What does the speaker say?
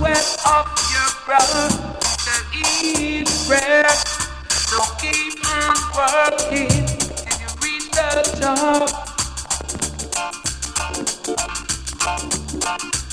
sweat of your brow to eat bread. So keep on working and you reach the top.